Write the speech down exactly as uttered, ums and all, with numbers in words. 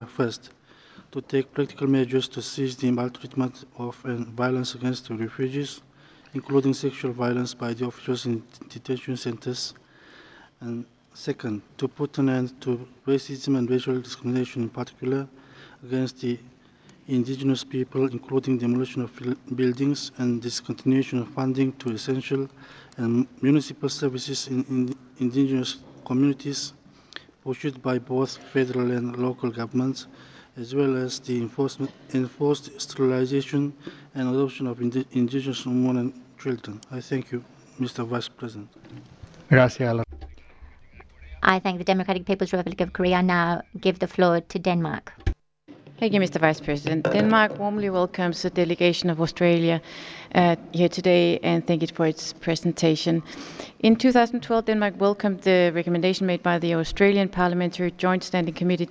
first, to take practical measures to cease the maltreatment of and violence against the refugees, including sexual violence by the officials in detention centers, and second, to put an end to racism and racial discrimination, in particular against the indigenous people, including demolition of buildings and discontinuation of funding to essential and municipal services in, in indigenous communities pursued by both federal and local governments, as well as the enforcement, enforced sterilization and adoption of indi indigenous women and children. I thank you, Mister Vice President. Gracias. I thank the Democratic People's Republic of Korea. Now give the floor to Denmark. Thank you, Mister Vice President. Denmark warmly welcomes the delegation of Australia uh, here today and thank it for its presentation. In two thousand twelve, Denmark welcomed the recommendation made by the Australian Parliamentary Joint Standing Committee